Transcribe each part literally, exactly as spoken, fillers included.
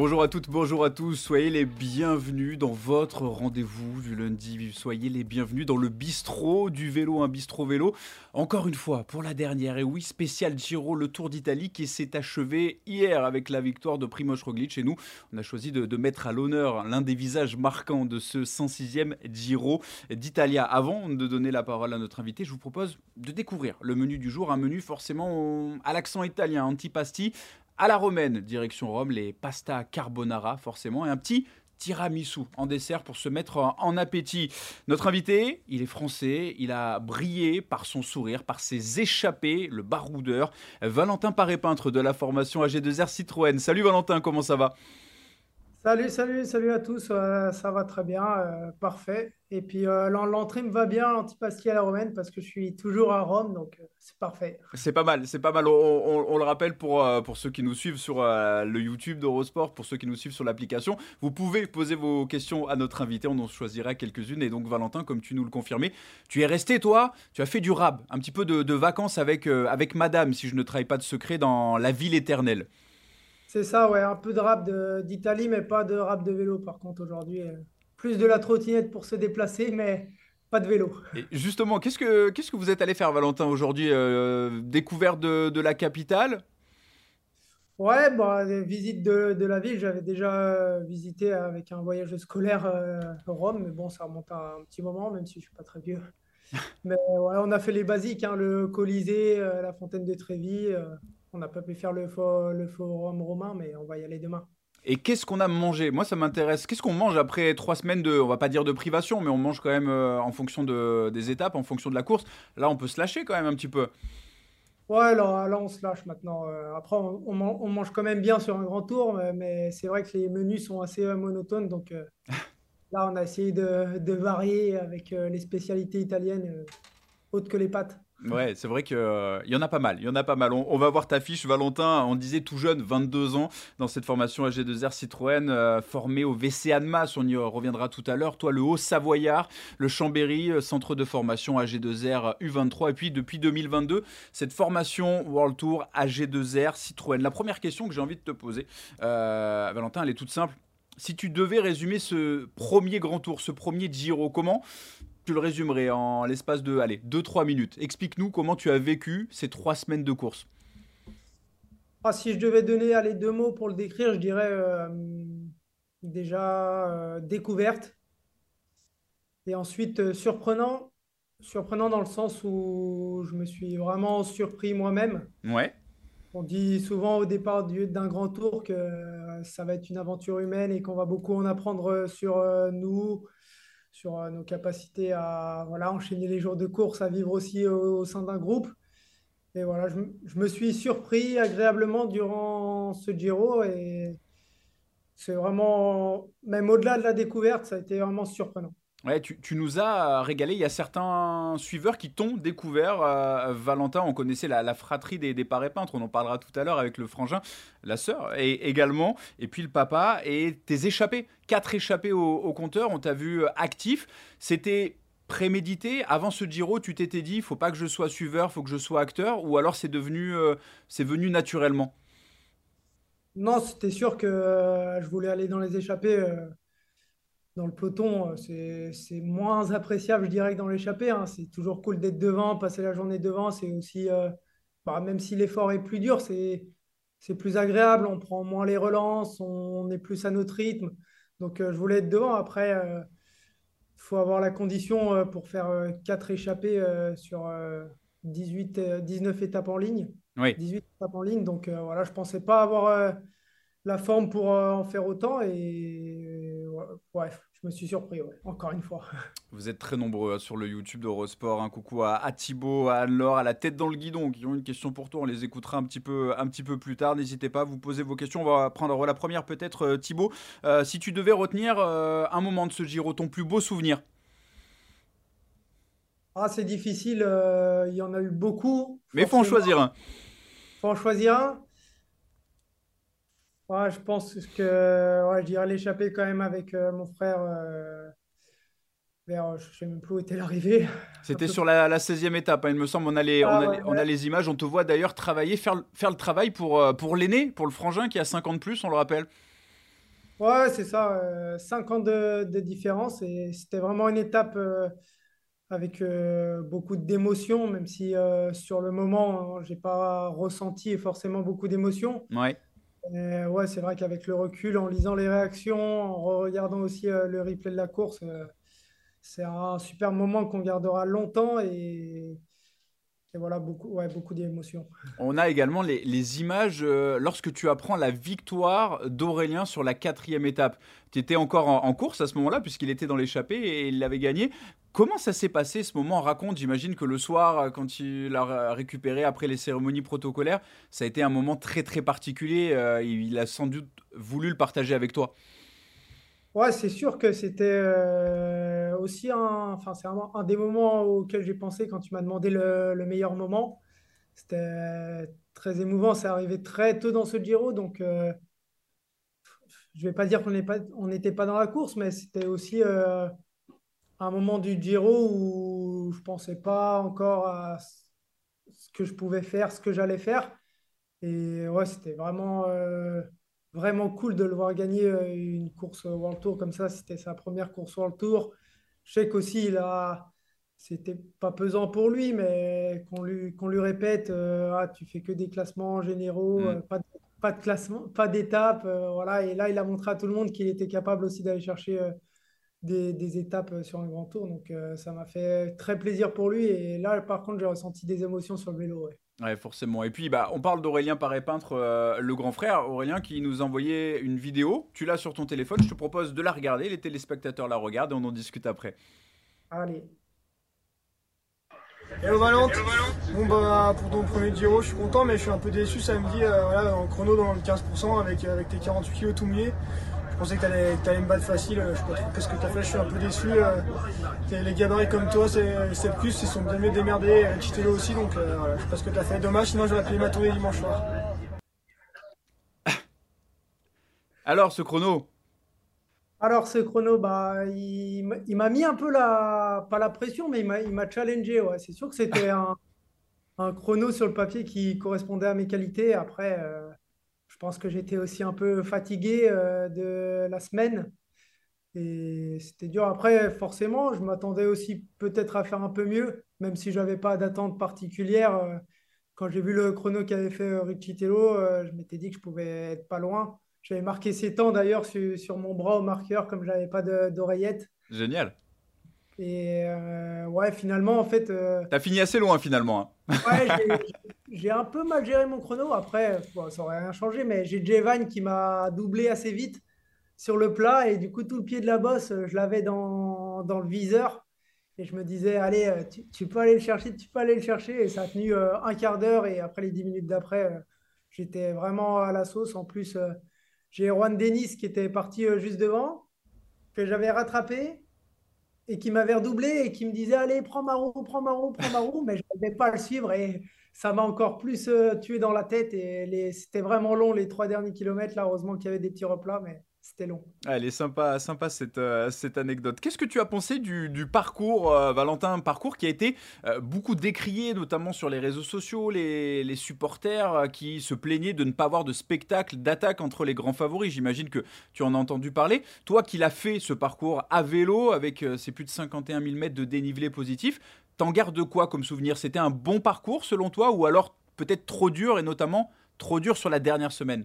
Bonjour à toutes, bonjour à tous, soyez les bienvenus dans votre rendez-vous du lundi, soyez les bienvenus dans le bistrot du vélo, un bistrot vélo, encore une fois pour la dernière, et oui, spécial Giro, le Tour d'Italie qui s'est achevé hier avec la victoire de Primož Roglič, et nous, on a choisi de, de mettre à l'honneur l'un des visages marquants de ce cent sixième Giro d'Italia. Avant de donner la parole à notre invité, je vous propose de découvrir le menu du jour, un menu forcément à l'accent italien, antipasti, à la romaine, direction Rome, les pasta carbonara forcément, et un petit tiramisu en dessert pour se mettre en appétit. Notre invité, il est français, il a brillé par son sourire, par ses échappées, le baroudeur, Valentin Paré-Peintre de la formation A G deux R Citroën. Salut Valentin, comment ça va ? Salut, salut, salut à tous, euh, ça va très bien, euh, parfait. Et puis euh, l'en- l'entrée me va bien, l'antipasti à la romaine, parce que je suis toujours à Rome, donc euh, c'est parfait. C'est pas mal, c'est pas mal. On, on- on le rappelle pour, euh, pour ceux qui nous suivent sur euh, le YouTube d'Eurosport, pour ceux qui nous suivent sur l'application. Vous pouvez poser vos questions à notre invité, on en choisira quelques-unes. Et donc Valentin, comme tu nous le confirmais, tu es resté toi, tu as fait du rab, un petit peu de, de vacances avec, euh, avec madame, si je ne trahis pas de secret, dans la ville éternelle. C'est ça, ouais, un peu de rap de- d'Italie, mais pas de rap de vélo par contre aujourd'hui. euh, plus de la trottinette pour se déplacer, mais pas de vélo. Et justement, qu'est-ce que, qu'est-ce que vous êtes allé faire Valentin aujourd'hui, euh, découverte de, de la capitale? Ouais, bah, les visites de, de la ville, j'avais déjà euh, visité avec un voyage scolaire euh, Rome, mais bon, ça remonte à un petit moment, même si je suis pas très vieux. Mais ouais, on a fait les basiques, hein, le Colisée, euh, la Fontaine de Trévi. euh, on n'a pas pu faire le, fo- le forum romain, mais on va y aller demain. Et qu'est-ce qu'on a mangé? Moi, ça m'intéresse. Qu'est-ce qu'on mange après trois semaines de, on va pas dire de privation, mais on mange quand même euh, en fonction de, des étapes, en fonction de la course. Là, on peut se lâcher quand même un petit peu. Ouais, là, là, on se lâche maintenant. Euh, après, on, on man- on mange quand même bien sur un grand tour, mais, mais c'est vrai que les menus sont assez euh, monotones. Donc euh, là, on a essayé de, de varier avec euh, les spécialités italiennes, euh, autres que les pâtes. Ouais, c'est vrai qu'il y en a pas mal. Il y en a pas mal. On, on va voir ta fiche, Valentin. On disait tout jeune, vingt-deux ans, dans cette formation A G deux R Citroën, euh, formé au V C Annemasse. On y reviendra tout à l'heure. Toi, le Haut-Savoyard, le Chambéry, euh, centre de formation A G deux R U vingt-trois. Et puis, depuis deux mille vingt-deux, cette formation World Tour A G deux R Citroën. La première question que j'ai envie de te poser, euh, Valentin, elle est toute simple. Si tu devais résumer ce premier grand tour, ce premier Giro, comment tu le résumerais en l'espace de, allez, deux trois minutes. Explique-nous comment tu as vécu ces trois semaines de course. Ah, si je devais donner allez, deux mots pour le décrire, je dirais euh, déjà euh, découverte et ensuite euh, surprenant. Surprenant dans le sens où je me suis vraiment surpris moi-même. Ouais. On dit souvent au départ du- d'un grand tour que euh, ça va être une aventure humaine et qu'on va beaucoup en apprendre euh, sur euh, nous, sur euh, nos capacités à voilà, enchaîner les jours de course, à vivre aussi au, au sein d'un groupe. Et voilà, je, m- je me suis surpris agréablement durant ce Giro et c'est vraiment, même au-delà de la découverte, ça a été vraiment surprenant. Ouais, tu, tu nous as euh, régalé. Il y a certains suiveurs qui t'ont découvert. euh, Valentin, on connaissait la, la fratrie des, des parrains peintres. On en parlera tout à l'heure avec le frangin, la sœur et, également. Et puis le papa et tes échappés. Quatre échappés au, au compteur. On t'a vu euh, actif. C'était prémédité. Avant ce Giro, tu t'étais dit, il faut pas que je sois suiveur, faut que je sois acteur. Ou alors c'est devenu, euh, c'est venu naturellement. Non, c'était sûr que euh, je voulais aller dans les échappées. euh, Dans le peloton, euh, c'est, c'est moins appréciable, je dirais, que dans l'échappée, hein. C'est toujours cool d'être devant, passer la journée devant. C'est aussi, euh, bah, même si l'effort est plus dur, c'est, c'est plus agréable. On prend moins les relances, on est plus à notre rythme. Donc, euh, je voulais être devant. Après, il faut avoir la condition euh, pour faire euh, quatre échappées euh, sur euh, dix-huit, euh, dix-neuf étapes en ligne. Oui. dix-huit étapes en ligne. Donc, euh, voilà, je ne pensais pas avoir euh, la forme pour euh, en faire autant. Et ouais, bref, je me suis surpris, ouais, encore une fois. Vous êtes très nombreux hein, sur le YouTube d'Eurosport. Un coucou à, à Thibaut, à Anne-Laure, à la tête dans le guidon qui ont une question pour toi. On les écoutera un petit peu, un petit peu plus tard. N'hésitez pas à vous poser vos questions. On va prendre la première peut-être, euh, Thibaut. Euh, si tu devais retenir euh, un moment de ce Giro, ton plus beau souvenir. Ah, c'est difficile, euh, il y en a eu beaucoup, Mais il faut en forcément. choisir un. Faut en choisir un. Ouais, je pense que ouais, je dirais l'échapper quand même avec euh, mon frère euh, vers, je sais même plus où était l'arrivée. Un C'était peu sur plus. la, la seizième étape, hein, il me semble. On a les, on Ah, a ouais, les, on a ouais. les images. On te voit d'ailleurs travailler, faire, le- faire le travail pour, euh, pour l'aîné, pour le frangin qui a cinquante plus, on le rappelle. Ouais, c'est ça, euh, cinq ans de, de différence et c'était vraiment une étape euh, avec euh, beaucoup d'émotions, même si euh, sur le moment, hein, j'ai pas ressenti forcément beaucoup d'émotions. Ouais. Mais ouais, c'est vrai qu'avec le recul, en lisant les réactions, en regardant aussi euh, le replay de la course, euh, c'est un super moment qu'on gardera longtemps et, et voilà, beaucoup, ouais, beaucoup d'émotions. On a également les, les images euh, lorsque tu apprends la victoire d'Aurélien sur la quatrième étape. Tu étais encore en, en course à ce moment-là, puisqu'il était dans l'échappée et il l'avait gagné. Comment ça s'est passé ce moment? Raconte, j'imagine que le soir, euh, quand il l'a récupéré après les cérémonies protocolaires, ça a été un moment très très particulier. Euh, il a sans doute voulu le partager avec toi. Ouais, c'est sûr que c'était euh, aussi un, enfin, c'est un, un des moments auxquels j'ai pensé quand tu m'as demandé le, le meilleur moment. C'était très émouvant, c'est arrivé très tôt dans ce Giro, donc euh, je vais pas dire qu'on n'est pas, on n'était pas dans la course, mais c'était aussi euh, un moment du Giro où je pensais pas encore à ce que je pouvais faire, ce que j'allais faire. Et ouais, c'était vraiment, euh, vraiment cool de le voir gagner euh, une course World Tour comme ça. C'était sa première course World Tour. Je sais qu'aussi, il a... c'était pas pesant pour lui, mais qu'on lui, qu'on lui répète, euh, ah, tu fais que des classements généraux, Hmm. euh, pas de, pas de classement, pas d'étapes. Euh, voilà. Et là, il a montré à tout le monde qu'il était capable aussi d'aller chercher euh, des, des étapes euh, sur un grand tour. Donc, euh, ça m'a fait très plaisir pour lui. Et là, par contre, j'ai ressenti des émotions sur le vélo. Ouais. Ouais, forcément. Et puis, bah, on parle d'Aurélien Paré-Peintre, euh, le grand frère. Aurélien qui nous a envoyé une vidéo. Tu l'as sur ton téléphone. Je te propose de la regarder. Les téléspectateurs la regardent et on en discute après. Allez. Hello Valente, bon bah pour ton premier Giro je suis content mais je suis un peu déçu samedi euh, voilà, en chrono dans le quinze pour cent avec, avec tes quarante-huit kilos tout mouillés. Je pensais que t'allais que t'allais me battre facile, euh, je sais pas trop qu'est-ce que t'as fait, je suis un peu déçu. euh, t'es- les gabarits comme toi, c'est c'est plus, ils sont bien mieux démerdés, euh, Chitelo aussi donc euh, voilà, je sais pas ce que t'as fait, dommage sinon j'aurais payé ma tournée dimanche soir. Alors, ce chrono. Alors, ce chrono, bah, il, m- il m'a mis un peu la, pas la pression, mais il m'a, il m'a challengé. Ouais. C'est sûr que c'était un, un chrono sur le papier qui correspondait à mes qualités. Après, euh, je pense que j'étais aussi un peu fatigué euh, de la semaine et c'était dur. Après, forcément, je m'attendais aussi peut-être à faire un peu mieux, même si je n'avais pas d'attente particulière. Euh, quand j'ai vu le chrono qu'avait fait euh, Riccitello, euh, je m'étais dit que je pouvais être pas loin. J'avais marqué ses temps d'ailleurs sur, sur mon bras au marqueur, comme j'avais pas de- d'oreillette. Génial. Et euh, ouais, finalement, en fait, euh, T'as fini assez loin finalement, hein. ouais, j'ai j'ai un peu mal géré mon chrono. Après, bon, ça aurait rien changé, mais j'ai Jevan qui m'a doublé assez vite sur le plat. Et du coup, tout le pied de la bosse, euh, je l'avais dans, dans le viseur. Et je me disais, allez, euh, tu, tu peux aller le chercher, tu peux aller le chercher. Et ça a tenu euh, un quart d'heure. Et après les dix minutes d'après, euh, j'étais vraiment à la sauce. En plus, euh, j'ai Juan Denis qui était parti euh, juste devant, que j'avais rattrapé et qui m'avait redoublé et qui me disait, allez, prends ma roue, prends ma roue, prends ma roue, mais je n'arrivais pas à le suivre et ça m'a encore plus euh, tué dans la tête et les... c'était vraiment long les trois derniers kilomètres, là, heureusement qu'il y avait des petits replats, mais c'était long. Ah, elle est sympa, sympa cette, euh, cette anecdote. Qu'est-ce que tu as pensé du, du parcours, euh, Valentin? Un parcours qui a été euh, beaucoup décrié, notamment sur les réseaux sociaux, les, les supporters euh, qui se plaignaient de ne pas avoir de spectacle d'attaque entre les grands favoris. J'imagine que tu en as entendu parler. Toi qui l'as fait ce parcours à vélo avec euh, ces plus de cinquante et un mille mètres de dénivelé positif, t'en gardes quoi comme souvenir? C'était un bon parcours selon toi ou alors peut-être trop dur et notamment trop dur sur la dernière semaine?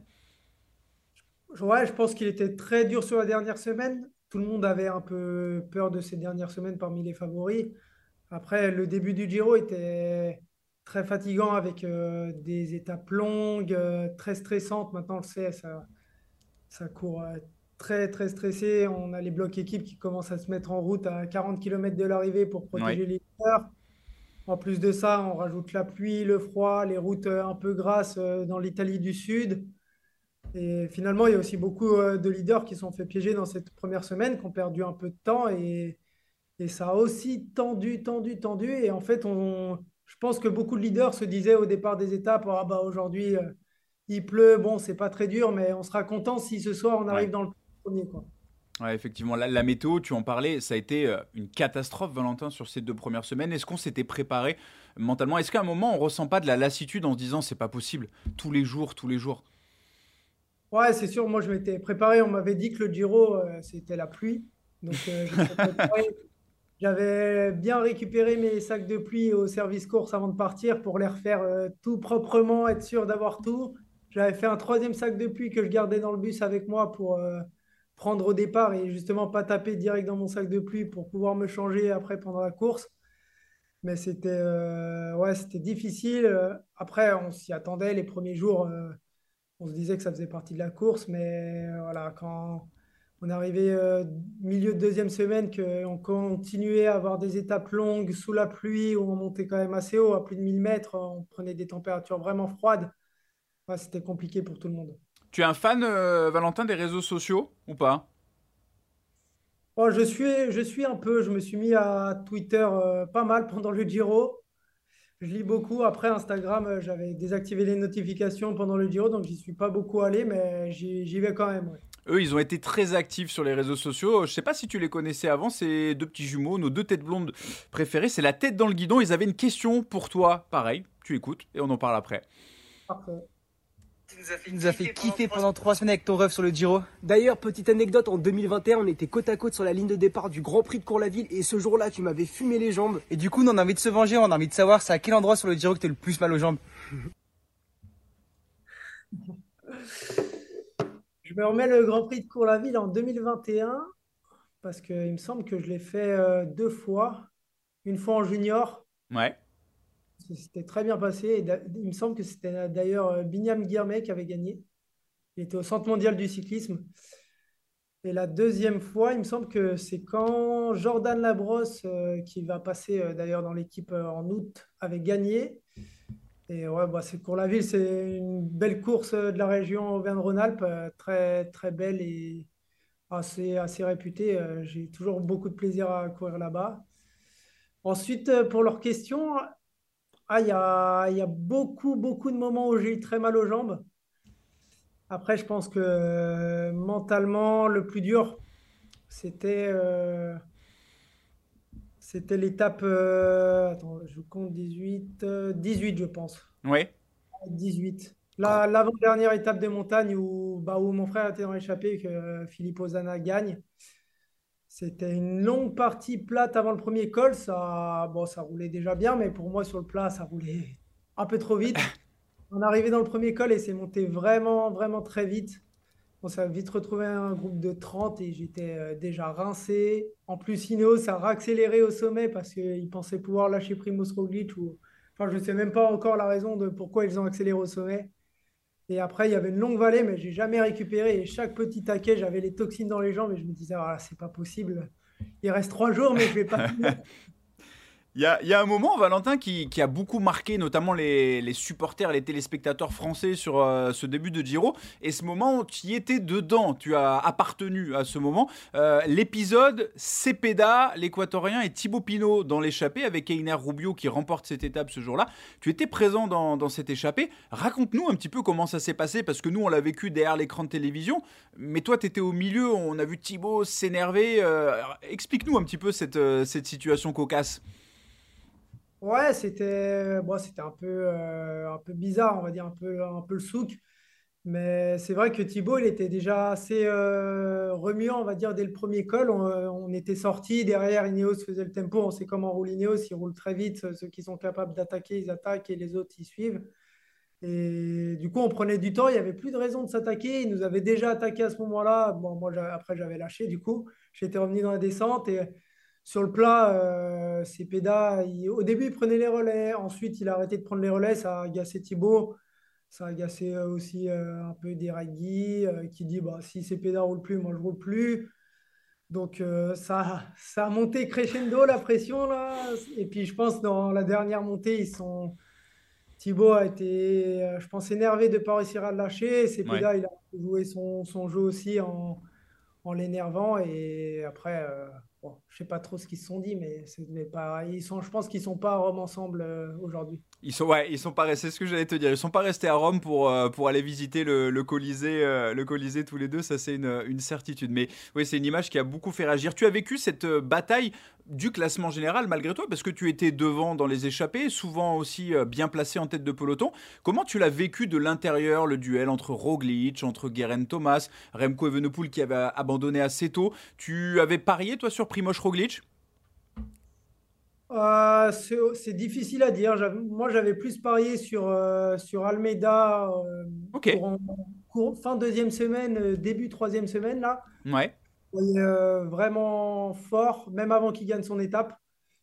Ouais, je pense qu'il était très dur sur la dernière semaine. Tout le monde avait un peu peur de ces dernières semaines parmi les favoris. Après, le début du Giro était très fatigant avec euh, des étapes longues, euh, très stressantes. Maintenant, on le sait, ça, Ça court euh, très, très stressé. On a les blocs équipes qui commencent à se mettre en route à quarante kilomètres de l'arrivée pour Oui. protéger les leaders. En plus de ça, on rajoute la pluie, le froid, les routes euh, un peu grasses euh, dans l'Italie du Sud. Et finalement, il y a aussi beaucoup euh, de leaders qui sont fait piéger dans cette première semaine, qui ont perdu un peu de temps. Et, et ça a aussi tendu, tendu, tendu. Et en fait, on, je pense que beaucoup de leaders se disaient au départ des étapes, ah bah aujourd'hui, euh, il pleut, bon, c'est pas très dur, mais on sera content si ce soir on Ouais. arrive dans le premier, quoi. Ouais, effectivement, la, la météo, tu en parlais, ça a été euh, une catastrophe, Valentin, sur ces deux premières semaines. Est-ce qu'on s'était préparé mentalement? Est-ce qu'à un moment, on ressent pas de la lassitude en se disant c'est pas possible, tous les jours, tous les jours? Ouais, c'est sûr, moi je m'étais préparé, on m'avait dit que le Giro, euh, c'était la pluie. Donc euh, j'étais préparé. J'avais bien récupéré mes sacs de pluie au service course avant de partir pour les refaire euh, tout proprement, être sûr d'avoir tout. J'avais fait un troisième sac de pluie que je gardais dans le bus avec moi pour euh, prendre au départ et justement pas taper direct dans mon sac de pluie pour pouvoir me changer après pendant la course. Mais c'était euh, ouais, c'était difficile. Euh, Après, on s'y attendait les premiers jours. Euh, on se disait que ça faisait partie de la course, mais euh, voilà, quand on est arrivé euh, milieu de deuxième semaine, qu'on continuait à avoir des étapes longues sous la pluie, où on montait quand même assez haut, à plus de mille mètres, on prenait des températures vraiment froides. Ouais, c'était compliqué pour tout le monde. Tu es un fan, euh, Valentin, des réseaux sociaux ou pas? Bon, je suis, je suis un peu, je me suis mis à Twitter euh, pas mal pendant le Giro. Je lis beaucoup. Après, Instagram, euh, j'avais désactivé les notifications pendant le Giro, donc j'y suis pas beaucoup allé, mais j'y j'y vais quand même. Ouais. Eux, ils ont été très actifs sur les réseaux sociaux. Je sais pas si tu les connaissais avant, ces deux petits jumeaux, nos deux têtes blondes préférées. C'est la tête dans le guidon. Ils avaient une question pour toi. Pareil, tu écoutes et on en parle après. Parfait. Tu nous as fait kiffer pendant trois semaines avec ton ref sur le Giro. D'ailleurs, petite anecdote, en deux mille vingt et un, on était côte à côte sur la ligne de départ du Grand Prix de Cours-la-Ville et ce jour-là, tu m'avais fumé les jambes. Et du coup, nous, on a envie de se venger, on a envie de savoir c'est à quel endroit sur le Giro que t'as le plus mal aux jambes. Je me remets le Grand Prix de Cours-la-Ville en deux mille vingt et un parce qu'il me semble que je l'ai fait euh, deux fois. Une fois en junior, Ouais. c'était très bien passé. Et d'a- il me semble que c'était d'ailleurs euh, Binyam Guirmay qui avait gagné. Il était au Centre mondial du cyclisme. Et la deuxième fois, il me semble que c'est quand Jordan Labrosse, euh, qui va passer euh, d'ailleurs dans l'équipe euh, en août, avait gagné. Et ouais, bah, c'est Cours-la-Ville, c'est une belle course euh, de la région Auvergne-Rhône-Alpes, euh, très, très belle et assez, assez réputée. Euh, j'ai toujours beaucoup de plaisir à courir là-bas. Ensuite, euh, pour leurs questions, ah, il y a, il y a beaucoup, beaucoup de moments où j'ai eu très mal aux jambes. Après, je pense que euh, mentalement, le plus dur, c'était euh, c'était l'étape. Euh, attends, je compte dix-huit, euh, dix-huit, je pense. Ouais. dix-huit. La, l'avant-dernière étape des montagnes où, bah, où mon frère était dans l'échappée et que euh, Philippe Ozana gagne. C'était une longue partie plate avant le premier col. Ça, bon, ça roulait déjà bien, mais pour moi, sur le plat, ça roulait un peu trop vite. On est arrivé dans le premier col et c'est monté vraiment, vraiment très vite. On s'est vite retrouvé un groupe de trente et j'étais euh, déjà rincé. En plus, Ineos a réaccéléré au sommet parce qu'ils pensaient pouvoir lâcher Primoz Roglic. Ou... Enfin, je ne sais même pas encore la raison de pourquoi ils ont accéléré au sommet. Et après, il y avait une longue vallée, mais j'ai jamais récupéré. Et chaque petit taquet, j'avais les toxines dans les jambes et je me disais, ah, c'est pas possible. Il reste trois jours, mais je vais pas finir. Il y a, il y a un moment, Valentin, qui, qui a beaucoup marqué notamment les, les supporters, les téléspectateurs français sur euh, ce début de Giro. Et ce moment, tu y étais dedans, tu as appartenu à ce moment. Euh, L'épisode Cepeda, l'Équatorien, et Thibaut Pinot dans l'échappée avec Einer Rubio qui remporte cette étape ce jour-là. Tu étais présent dans, dans cette échappée. Raconte-nous un petit peu comment ça s'est passé, parce que nous, on l'a vécu derrière l'écran de télévision. Mais toi, tu étais au milieu, on a vu Thibaut s'énerver. Euh, explique-nous un petit peu cette, euh, cette situation cocasse. Ouais, c'était bon, c'était un peu, euh, un peu bizarre, on va dire, un peu, un peu le souk. Mais c'est vrai que Thibaut, il était déjà assez euh, remuant, on va dire, dès le premier col. On, euh, on était sorti derrière, Ineos faisait le tempo. On sait comment roule Ineos, ils roulent très vite. Ceux qui sont capables d'attaquer, ils attaquent et les autres, ils suivent. Et du coup, on prenait du temps, il n'y avait plus de raison de s'attaquer. Ils nous avaient déjà attaqué à ce moment-là. Bon, moi, j'a- après, j'avais lâché, du coup. J'étais revenu dans la descente. Et sur le plat, euh, Cepeda, il- au début, il prenait les relais. Ensuite, il a arrêté de prendre les relais. Ça a agacé Thibaut. Ça a agacé euh, aussi euh, un peu Deragui, euh, qui dit bah, si Cepeda ne roule plus, moi, je ne roule plus. Donc, euh, ça, ça a monté crescendo, la pression, là. Et puis, je pense, dans la dernière montée, ils sont Thibaut a été, euh, je pense, énervé de ne pas réussir à le lâcher. Ouais. Cepeda, il a joué son, son jeu aussi en, en l'énervant. Et après, euh, bon, je ne sais pas trop ce qu'ils se sont dit, mais c'est mais pas, ils sont, je pense qu'ils ne sont pas en ensemble euh, aujourd'hui. Ils sont, ouais, ils sont pas restés, c'est ce que j'allais te dire. Ils sont pas restés à Rome pour, euh, pour aller visiter le, le Colisée, euh, le Colisée tous les deux. Ça, c'est une, une certitude. Mais oui, c'est une image qui a beaucoup fait réagir. Tu as vécu cette euh, bataille du classement général malgré toi, parce que tu étais devant dans les échappées, souvent aussi euh, bien placé en tête de peloton. Comment tu l'as vécu de l'intérieur, le duel entre Roglic, entre Geraint Thomas, Remco Evenepoel qui avait abandonné assez tôt. Tu avais parié, toi, sur Primož Roglic? Euh, c'est c'est difficile à dire. J'avais- Moi, j'avais plus parié sur, euh, sur Almeida euh, Ok, courant, courant- fin deuxième semaine, euh, début troisième semaine, là. ouais. Et, euh, vraiment fort, même avant qu'il gagne son étape.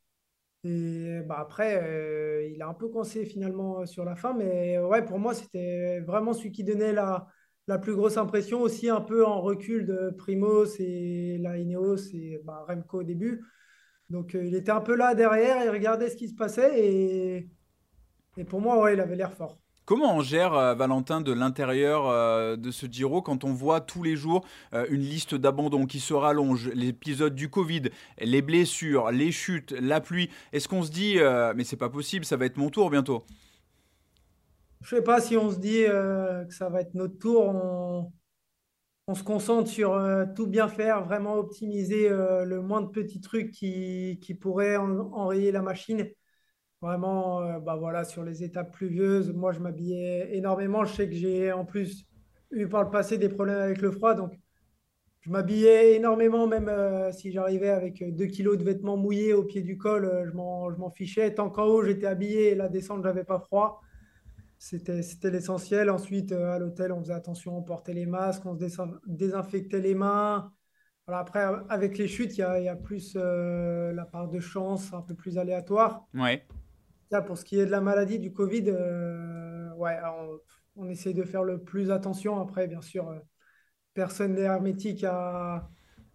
Et bah, après, euh, il a un peu coincé finalement euh, sur la fin. Mais euh, ouais, pour moi, c'était vraiment celui qui donnait la, la plus grosse impression. Aussi un peu en recul de Primoz et la Ineos et bah, Remco au début. Donc, euh, il était un peu là derrière, il regardait ce qui se passait et, et pour moi, ouais, il avait l'air fort. Comment on gère, euh, Valentin, de l'intérieur euh, de ce Giro quand on voit tous les jours euh, une liste d'abandons qui se rallonge, l'épisode du Covid, les blessures, les chutes, la pluie. Est-ce qu'on se dit, euh, mais c'est pas possible, ça va être mon tour bientôt? Je sais pas si on se dit euh, que ça va être notre tour, on, on se concentre sur euh, tout bien faire, vraiment optimiser euh, le moins de petits trucs qui, qui pourraient en- enrayer la machine. Vraiment, euh, bah voilà, sur les étapes pluvieuses, moi je m'habillais énormément. Je sais que j'ai en plus eu par le passé des problèmes avec le froid, donc je m'habillais énormément, même euh, si j'arrivais avec euh, deux kilos de vêtements mouillés au pied du col, euh, je m'en, je m'en fichais. Tant qu'en haut, j'étais habillé et la descente, j'avais pas froid. C'était, c'était l'essentiel. Ensuite, euh, à l'hôtel, on faisait attention, on portait les masques, on se désin- désinfectait les mains. Voilà, après, avec les chutes, il y a, il y a plus euh, la part de chance, un peu plus aléatoire. Ouais. Là, pour ce qui est de la maladie, du Covid, euh, ouais, on, on essaie de faire le plus attention. Après, bien sûr, euh, personne n'est hermétique à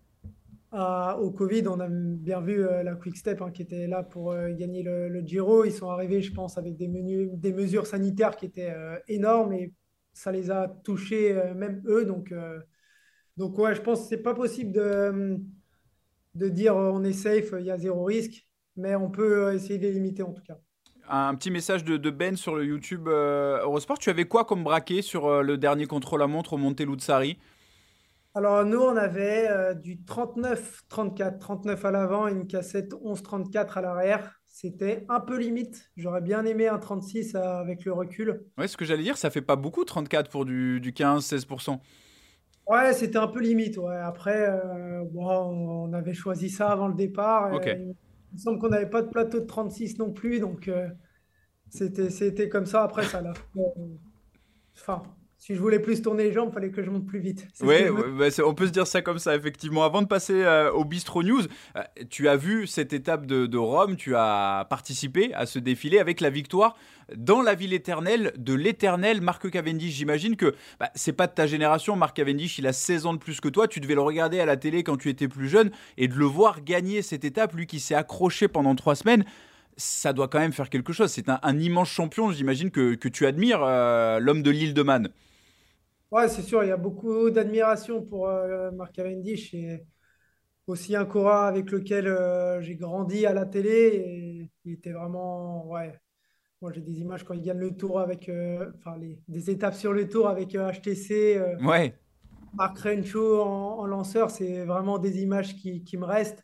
à- au Covid. On a bien vu euh, la Quick Step hein, qui était là pour euh, gagner le, le Giro. Ils sont arrivés, je pense, avec des, menus, des mesures sanitaires qui étaient euh, énormes et ça les a touchés, euh, même eux. Donc, euh, donc ouais, je pense que c'est pas possible de, de dire euh, on est safe, il y a zéro risque, mais on peut euh, essayer de les limiter en tout cas. Un petit message de, de Ben sur le YouTube euh, Eurosport. Tu avais quoi comme braquet sur euh, le dernier contre-la-montre au Monte Luzzari? Alors, nous, on avait euh, du trente-neuf trente-quatre, trente-neuf à l'avant et une cassette onze trente-quatre à l'arrière. C'était un peu limite. J'aurais bien aimé un trente-six euh, avec le recul. Ouais, ce que j'allais dire, ça fait pas beaucoup, trente-quatre pour du, du quinze seize pour cent. Ouais, c'était un peu limite. Ouais. Après, euh, bon, on avait choisi ça avant le départ. Ok. Euh, il me semble qu'on n'avait pas de plateau de trente-six non plus. Donc, euh, c'était, c'était comme ça. Après, ça l'a fait. euh, Enfin, si je voulais plus tourner les jambes, il fallait que je monte plus vite. C'est ce que Ouais, je me. ouais, bah, c'est- on peut se dire ça comme ça, effectivement. Avant de passer euh, au Bistro News, euh, tu as vu cette étape de, de Rome, tu as participé à ce défilé avec la victoire dans la ville éternelle de l'éternel Marc Cavendish. J'imagine que bah, c'est pas de ta génération, Marc Cavendish, il a seize ans de plus que toi. Tu devais le regarder à la télé quand tu étais plus jeune et de le voir gagner cette étape, lui qui s'est accroché pendant trois semaines. Ça doit quand même faire quelque chose. C'est un, un immense champion, j'imagine que, que tu admires, euh, l'homme de l'île de Man. Ouais, c'est sûr, il y a beaucoup d'admiration pour euh, Mark Cavendish et aussi un coureur avec lequel euh, j'ai grandi à la télé et il était vraiment, ouais, moi j'ai des images quand il gagne le tour avec, euh, enfin les, des étapes sur le tour avec euh, H T C, euh, Ouais. Mark Renshaw en, en lanceur, c'est vraiment des images qui, qui me restent.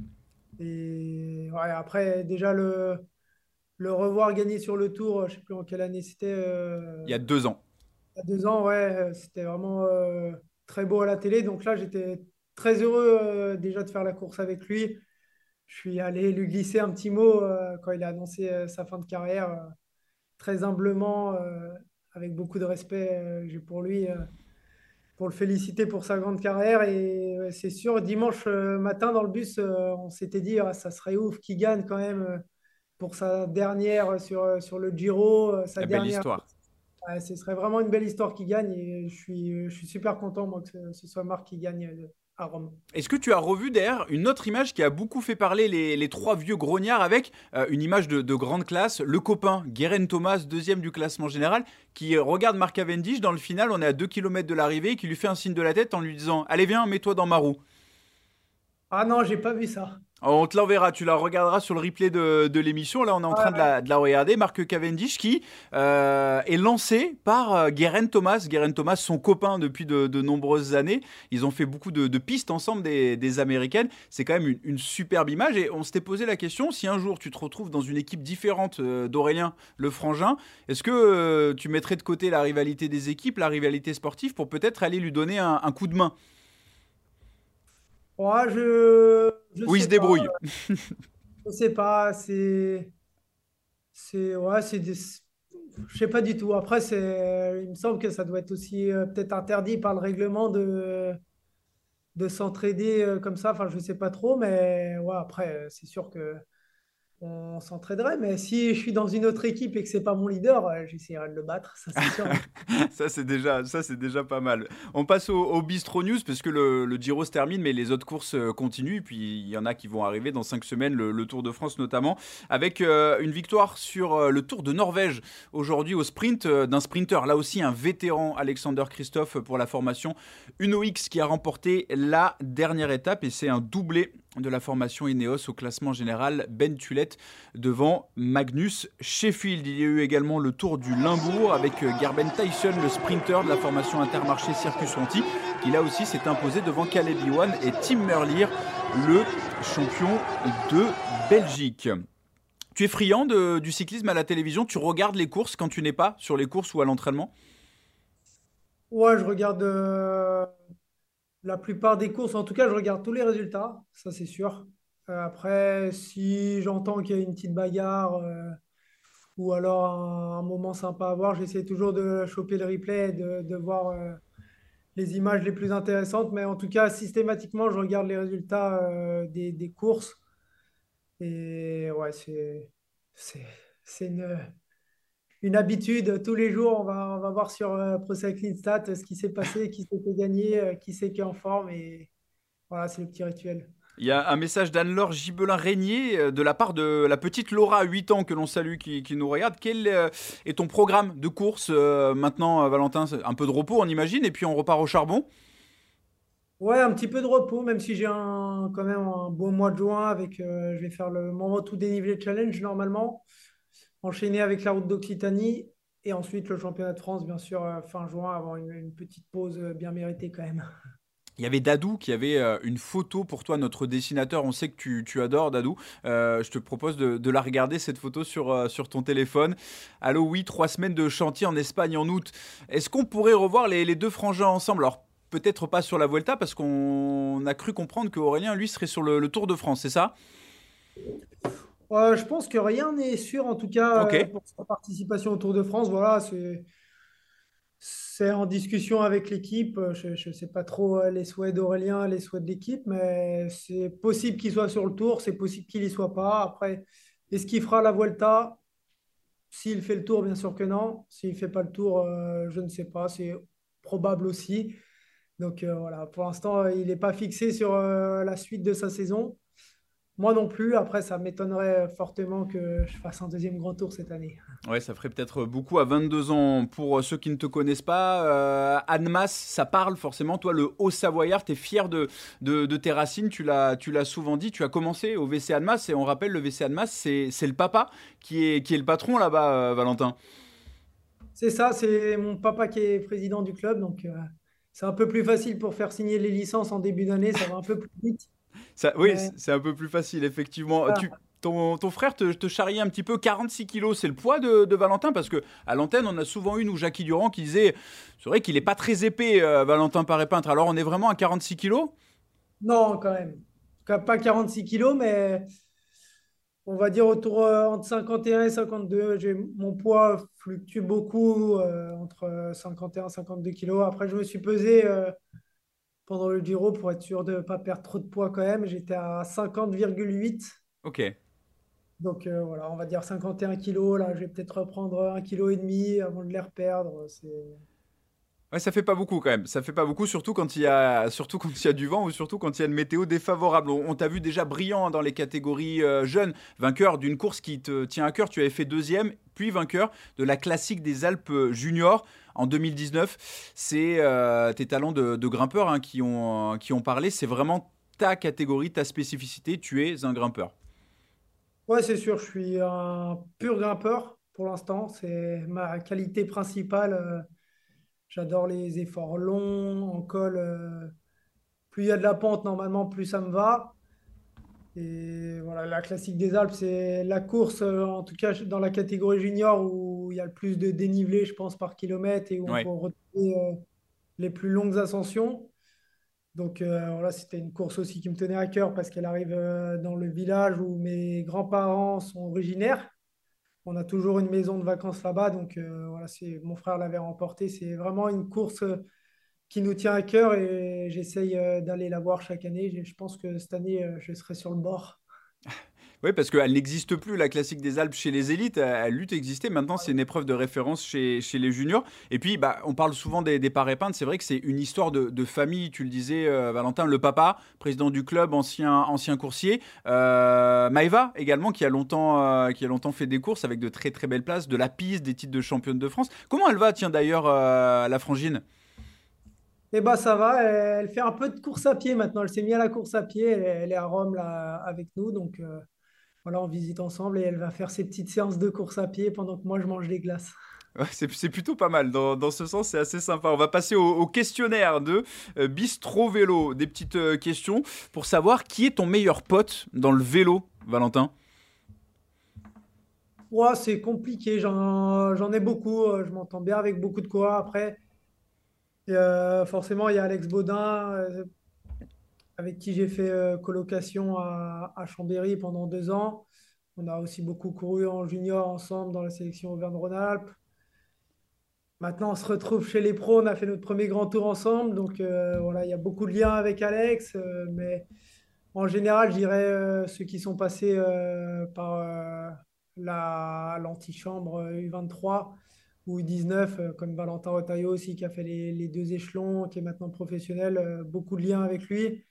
Et ouais, après, déjà le, le revoir gagner sur le tour, je sais plus en quelle année c'était, Il y euh, a deux ans. il y a deux ans, ouais, euh, c'était vraiment euh, très beau à la télé. Donc là, j'étais très heureux euh, déjà de faire la course avec lui. Je suis allé lui glisser un petit mot euh, quand il a annoncé euh, sa fin de carrière, euh, très humblement, euh, avec beaucoup de respect euh, j'ai pour lui, euh, pour le féliciter pour sa grande carrière. Et ouais, c'est sûr, dimanche euh, matin dans le bus, euh, on s'était dit, ah, ça serait ouf qu'il gagne quand même euh, pour sa dernière sur, euh, sur le Giro, euh, sa La belle dernière. histoire. Ouais, ce serait vraiment une belle histoire qui gagne et je suis, je suis super content moi que ce, ce soit Marc qui gagne euh, à Rome. Est-ce que tu as revu derrière une autre image qui a beaucoup fait parler les, les trois vieux grognards avec euh, une image de, de grande classe, le copain Geraint Thomas, deuxième du classement général, qui euh, regarde Mark Cavendish dans le final, on est à deux kilomètres de l'arrivée, qui lui fait un signe de la tête en lui disant « Allez viens, mets-toi dans ma roue ». Ah non, j'ai pas vu ça. On te l'enverra, tu la regarderas sur le replay de, de l'émission. Là, on est en Ouais, train de ouais. la, de la regarder. Mark Cavendish qui euh, est lancé par euh, Geraint Thomas. Geraint Thomas, son copain depuis de, de nombreuses années. Ils ont fait beaucoup de, de pistes ensemble, des, des Américaines. C'est quand même une, une superbe image. Et on s'était posé la question, si un jour tu te retrouves dans une équipe différente euh, d'Aurélien Le Frangin, est-ce que euh, tu mettrais de côté la rivalité des équipes, la rivalité sportive, pour peut-être aller lui donner un, un coup de main? Ouais, je je Où il se sais pas. débrouille. Je sais pas. C'est c'est ouais, c'est des- je sais pas du tout. Après, c'est il me semble que ça doit être aussi euh, peut-être interdit par le règlement de de s'entraider euh, comme ça. Enfin, je sais pas trop, mais ouais, après, euh, c'est sûr que on s'entraiderait. Mais si je suis dans une autre équipe et que c'est pas mon leader, euh, j'essaierai de le battre, ça c'est sûr. Ça c'est déjà, ça c'est déjà pas mal. On passe au, au Bistro News parce que le, le Giro se termine, mais les autres courses euh, continuent. Puis il y en a qui vont arriver dans cinq semaines, le, le Tour de France notamment, avec euh, une victoire sur euh, le Tour de Norvège aujourd'hui au sprint euh, d'un sprinter. Là aussi un vétéran, Alexander Christophe pour la formation Uno X qui a remporté la dernière étape et c'est un doublé de la formation Ineos au classement général, Ben Tulette devant Magnus Sheffield. Il y a eu également le Tour du Limbourg avec Gerben Tyson, le sprinter de la formation Intermarché Circus Conti, qui là aussi s'est imposé devant Caleb Ewan et Tim Merlier, le champion de Belgique. Tu es friand de, du cyclisme à la télévision? Tu regardes les courses quand tu n'es pas sur les courses ou à l'entraînement? Ouais, je regarde euh, la plupart des courses. En tout cas, je regarde tous les résultats, ça c'est sûr. Euh, après, si j'entends qu'il y a une petite bagarre euh, ou alors un, un moment sympa à voir, j'essaie toujours de choper le replay et de, de voir euh, les images les plus intéressantes. Mais en tout cas, systématiquement, je regarde les résultats euh, des, des courses. Et ouais, c'est, c'est, c'est une, une habitude. Tous les jours, on va, on va voir sur euh, Pro Cycling Stats ce qui s'est passé, qui s'est fait gagner, euh, qui c'est qui est en forme. Et voilà, c'est le petit rituel. Il y a un message d'Anne-Laure Gibelin-Régnier euh, de la part de la petite Laura, huit ans, que l'on salue, qui, qui nous regarde. Quel euh, est ton programme de course euh, maintenant, euh, Valentin? C'est un peu de repos, on imagine, et puis on repart au charbon? Ouais, un petit peu de repos, même si j'ai un, quand même un beau mois de juin avec, euh, je vais faire le Mont Ventoux dénivelé challenge normalement, enchaîné avec la route d'Occitanie et ensuite le championnat de France, bien sûr, euh, fin juin, avant une, une petite pause euh, bien méritée quand même. Il y avait Dadou qui avait euh, une photo pour toi, notre dessinateur. On sait que tu, tu adores Dadou. Euh, je te propose de, de la regarder, cette photo, sur, euh, sur ton téléphone. Allô, oui, trois semaines de chantier en Espagne en août. Est-ce qu'on pourrait revoir les, les deux frangins ensemble? Alors, peut-être pas sur la Vuelta, parce qu'on a cru comprendre qu'Aurélien, lui, serait sur le, le Tour de France, c'est ça? Euh, je pense que rien n'est sûr, en tout cas, Ok. euh, pour sa participation au Tour de France. Voilà, c'est, c'est en discussion avec l'équipe. Euh, Je ne sais pas trop euh, les souhaits d'Aurélien, les souhaits de l'équipe, mais c'est possible qu'il soit sur le Tour, c'est possible qu'il n'y soit pas. Après, est-ce qu'il fera la Vuelta? S'il fait le Tour, bien sûr que non. S'il ne fait pas le Tour, euh, je ne sais pas. C'est probable aussi. Donc euh, voilà, pour l'instant, euh, il n'est pas fixé sur euh, la suite de sa saison. Moi non plus. Après, ça m'étonnerait fortement que je fasse un deuxième grand tour cette année. Ouais, ça ferait peut-être beaucoup à vingt-deux ans. Pour ceux qui ne te connaissent pas, euh, Annemasse, ça parle forcément. Toi, le Haut-Savoyard, tu es fier de, de, de tes racines, tu l'as, tu l'as souvent dit. Tu as commencé au V C Annemasse et on rappelle, le V C Annemasse, c'est, c'est le papa qui est, qui est le patron là-bas, euh, Valentin. C'est ça, c'est mon papa qui est président du club. Donc, euh, c'est un peu plus facile pour faire signer les licences en début d'année. Ça va un peu plus vite. Ça, oui, Mais c'est un peu plus facile, effectivement. voilà. Tu, ton, ton frère te, te charriait un petit peu, quarante-six kilos, c'est le poids de, de Valentin, parce que à l'antenne, on a souvent eu, nous, Jackie Durand, qui disait, c'est vrai qu'il n'est pas très épais, euh, Valentin Paré-Peintre. Alors, on est vraiment à quarante-six kilos? Non, quand même. Pas quarante-six kilos, mais on va dire autour euh, entre cinquante et un et cinquante-deux. J'ai, mon poids fluctue beaucoup euh, entre cinquante et un et cinquante-deux kilos. Après, je me suis pesé euh, pendant le Giro pour être sûr de ne pas perdre trop de poids quand même. J'étais à cinquante virgule huit. Ok. Donc euh, voilà, on va dire cinquante et un kilos. Là, je vais peut-être reprendre un kilo et demi avant de les reperdre. C'est... Ouais, ça fait pas beaucoup quand même. Ça fait pas beaucoup, surtout quand il y a, surtout quand il y a du vent ou surtout quand il y a une météo défavorable. On, on t'a vu déjà brillant dans les catégories euh, jeunes, vainqueur d'une course qui te tient à cœur. Tu avais fait deuxième, puis vainqueur de la classique des Alpes juniors en deux mille dix-neuf. C'est euh, tes talents de, de grimpeur hein, qui ont, qui ont parlé. C'est vraiment ta catégorie, ta spécificité, tu es un grimpeur. Ouais, c'est sûr, je suis un pur grimpeur pour l'instant. C'est ma qualité principale. euh, J'adore les efforts longs, en col. euh, Plus il y a de la pente, normalement, plus ça me va. Et voilà, la classique des Alpes, c'est la course, euh, en tout cas dans la catégorie junior, où il y a le plus de dénivelé, je pense, par kilomètre et où on peut Ouais. retrouver euh, les plus longues ascensions. Donc euh, voilà, c'était une course aussi qui me tenait à cœur parce qu'elle arrive euh, dans le village où mes grands-parents sont originaires. On a toujours une maison de vacances là-bas, donc euh, voilà, c'est, mon frère l'avait remporté. C'est vraiment une course euh, qui nous tient à cœur et j'essaye euh, d'aller la voir chaque année. Je je pense que cette année, euh, je serai sur le bord. Oui, parce qu'elle n'existe plus, la classique des Alpes chez les élites. Elle, elle eut existé. Maintenant, c'est une épreuve de référence chez, chez les juniors. Et puis, bah, on parle souvent des, des parés-peintres. C'est vrai que c'est une histoire de, de famille. Tu le disais, euh, Valentin, le papa, président du club, ancien, ancien coursier. Euh, Maëva également, qui a, longtemps, euh, qui a longtemps fait des courses avec de très très belles places, de la piste, des titres de championne de France. Comment elle va, tiens, d'ailleurs, euh, la frangine? Et bah ça va, elle fait un peu de course à pied maintenant. Elle s'est mise à la course à pied. Elle, est elle est à Rome là avec nous, donc euh, voilà, on visite ensemble et elle va faire ses petites séances de course à pied pendant que moi je mange des glaces. Ouais, c'est c'est plutôt pas mal. Dans, dans ce sens, c'est assez sympa. On va passer au, au questionnaire de euh, Bistro Vélo. Des petites euh, questions pour savoir qui est ton meilleur pote dans le vélo, Valentin. Ouais, c'est compliqué. J'en, j'en ai beaucoup. euh, Je m'entends bien avec beaucoup de coureurs. Après, euh, forcément, il y a Alex Baudin, euh, avec qui j'ai fait euh, colocation à, à Chambéry pendant deux ans. On a aussi beaucoup couru en junior ensemble dans la sélection Auvergne-Rhône-Alpes. Maintenant, on se retrouve chez les pros. On a fait notre premier grand tour ensemble. Donc, euh, voilà, il y a beaucoup de liens avec Alex. euh, mais en général, je dirais euh, ceux qui sont passés euh, par euh, la, l'antichambre U vingt-trois ou U dix-neuf, euh, comme Valentin Retailleau aussi, qui a fait les, les deux échelons, qui est maintenant professionnel. euh, beaucoup de liens avec lui.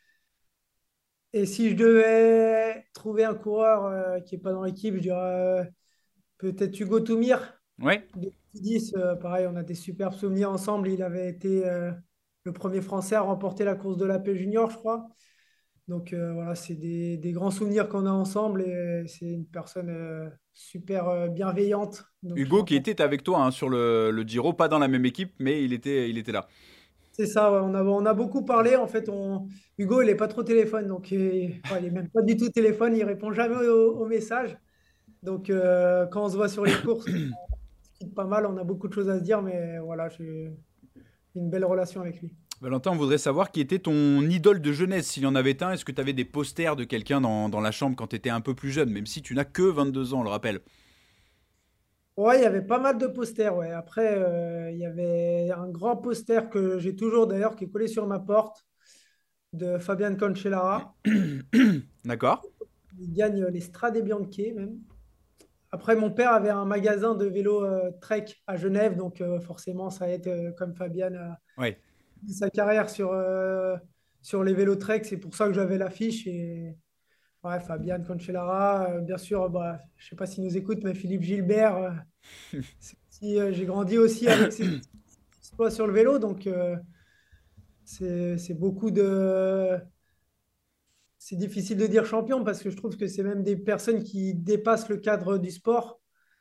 Et si je devais trouver un coureur euh, qui n'est pas dans l'équipe, je dirais euh, peut-être Hugo Toumir. Ouais. De dix, euh, pareil, on a des superbes souvenirs ensemble. Il avait été euh, le premier Français à remporter la course de la paix junior, je crois. Donc euh, voilà, c'est des, des grands souvenirs qu'on a ensemble et c'est une personne euh, super euh, bienveillante. Donc je Hugo qui m'entends. était avec toi hein, sur le, le Giro, pas dans la même équipe, mais il était, il était là. C'est ça, ouais, on a, on a beaucoup parlé. En fait, on, Hugo, il n'est pas trop téléphone, donc il, ouais, il est même pas du tout téléphone, il répond jamais aux, aux messages. Donc euh, quand on se voit sur les courses, on discute pas mal, on a beaucoup de choses à se dire, mais voilà, j'ai une belle relation avec lui. Valentin, on voudrait savoir qui était ton idole de jeunesse, s'il y en avait un. Est-ce que tu avais des posters de quelqu'un dans, dans la chambre quand tu étais un peu plus jeune, même si tu n'as que vingt-deux ans, on le rappelle. Ouais, il y avait pas mal de posters. Ouais. Après, euh, il y avait un grand poster que j'ai toujours d'ailleurs qui est collé sur ma porte de Fabian Cancellara. D'accord. Il gagne les Strade Bianche même. Après, mon père avait un magasin de vélo euh, Trek à Genève, donc euh, forcément, ça aide euh, comme Fabian a Ouais. mis sa carrière sur, euh, sur les vélos Trek. C'est pour ça que j'avais l'affiche. Et ouais, Fabian Cancellara, euh, bien sûr, bah, je ne sais pas s'il nous écoute, mais Philippe Gilbert. euh, c'est aussi, euh, j'ai grandi aussi avec ses exploits sur le vélo, donc euh, c'est c'est beaucoup de. C'est difficile de dire champion parce que je trouve que c'est même des personnes qui dépassent le cadre du sport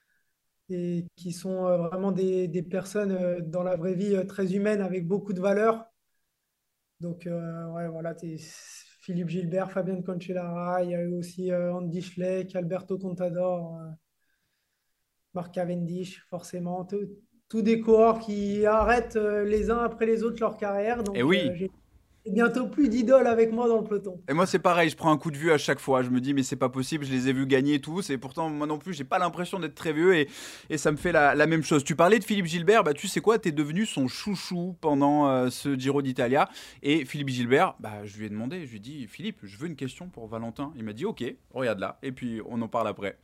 et qui sont euh, vraiment des, des personnes euh, dans la vraie vie euh, très humaines avec beaucoup de valeurs. Donc, euh, ouais, voilà, t'es- Philippe Gilbert, Fabien Cancellara, il y a eu aussi euh, Andy Schleck, Alberto Contador, euh, Mark Cavendish, forcément. Tout, tous des coureurs qui arrêtent euh, les uns après les autres leur carrière. Et Donc, euh, oui. j'ai bientôt plus d'idoles avec moi dans le peloton. Et moi, c'est pareil, je prends un coup de vue à chaque fois. Je me dis, mais c'est pas possible, je les ai vus gagner tous. Et pourtant, moi non plus, j'ai pas l'impression d'être très vieux. Et, et ça me fait la, la même chose. Tu parlais de Philippe Gilbert, bah, tu sais quoi, t'es devenu son chouchou pendant euh, ce Giro d'Italia. Et Philippe Gilbert, bah, je lui ai demandé, je lui ai dit, Philippe, je veux une question pour Valentin. Il m'a dit, ok, regarde là. Et puis, on en parle après.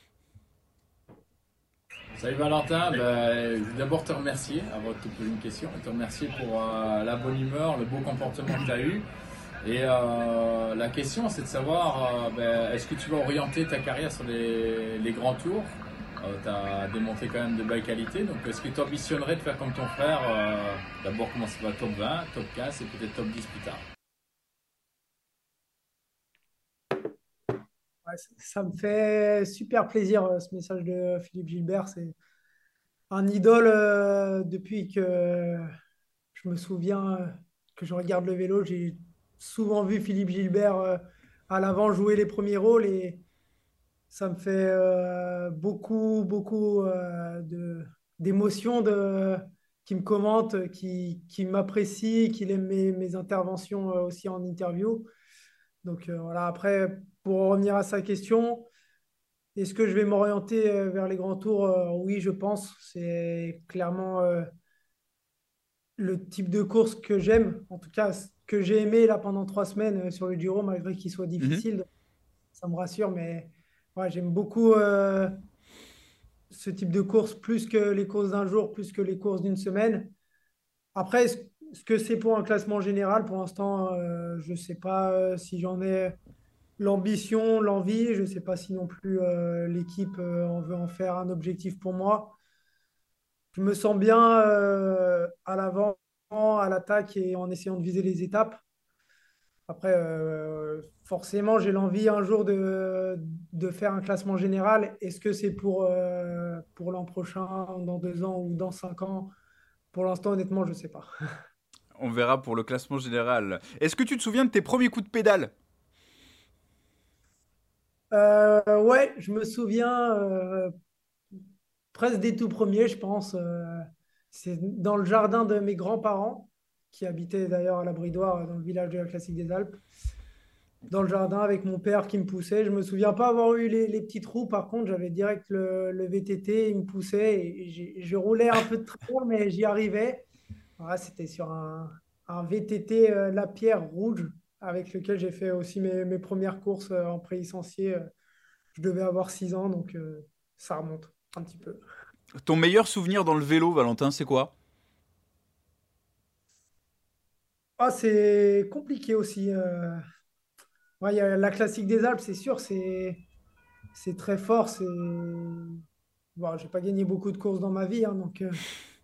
Salut Valentin, ben, je veux d'abord te remercier avant de te poser une question, te remercier pour euh, la bonne humeur, le beau comportement que tu as eu. Et euh, la question c'est de savoir, euh, ben, est-ce que tu vas orienter ta carrière sur les, les grands tours? euh, Tu as démontré quand même de belles qualités, donc est-ce que tu ambitionnerais de faire comme ton frère, euh, d'abord commencer par top vingt, top quinze et peut-être top dix plus tard? Ouais, ça, ça me fait super plaisir, euh, ce message de Philippe Gilbert. C'est un idole euh, depuis que je me souviens euh, que je regarde le vélo. J'ai souvent vu Philippe Gilbert euh, à l'avant jouer les premiers rôles et ça me fait euh, beaucoup, beaucoup euh, de, d'émotions de, qui me commente, qui, qui m'apprécie, qui aime mes, mes interventions euh, aussi en interview. Donc euh, voilà, après, pour revenir à sa question, est-ce que je vais m'orienter euh, vers les grands tours? Euh, Oui, je pense. C'est clairement euh, le type de course que j'aime, en tout cas ce que j'ai aimé là pendant trois semaines euh, sur le Giro, malgré qu'il soit Mhm. difficile. Ça me rassure, mais ouais, j'aime beaucoup euh, ce type de course plus que les courses d'un jour, plus que les courses d'une semaine. Après, est-ce est-ce que c'est pour un classement général? Pour l'instant, euh, je ne sais pas euh, si j'en ai l'ambition, l'envie. Je ne sais pas si non plus euh, l'équipe euh, en veut en faire un objectif pour moi. Je me sens bien euh, à l'avant, à l'attaque et en essayant de viser les étapes. Après, euh, forcément, j'ai l'envie un jour de, de faire un classement général. Est-ce que c'est pour, euh, pour l'an prochain, dans deux ans ou dans cinq ans? Pour l'instant, honnêtement, je ne sais pas. On verra pour le classement général. Est-ce que tu te souviens de tes premiers coups de pédale? Euh, ouais, je me souviens euh, presque des tout premiers, je pense. Euh, c'est dans le jardin de mes grands-parents, qui habitaient d'ailleurs à la Bridoire, dans le village de la Classique des Alpes. Dans le jardin avec mon père qui me poussait. Je me souviens pas avoir eu les, les petits trous. Par contre, j'avais direct le, le V T T, il me poussait et j'ai- je roulais un peu de travers, mais j'y arrivais. Voilà, c'était sur un, un V T T euh, Lapierre rouge avec lequel j'ai fait aussi mes, mes premières courses euh, en pré-licencié. Euh, Je devais avoir six ans, donc euh, ça remonte un petit peu. Ton meilleur souvenir dans le vélo, Valentin, c'est quoi? Ah, c'est compliqué aussi. euh. Ouais, il y a la classique des Alpes, c'est sûr, c'est c'est très fort. C'est bon, j'ai pas gagné beaucoup de courses dans ma vie, hein, donc euh,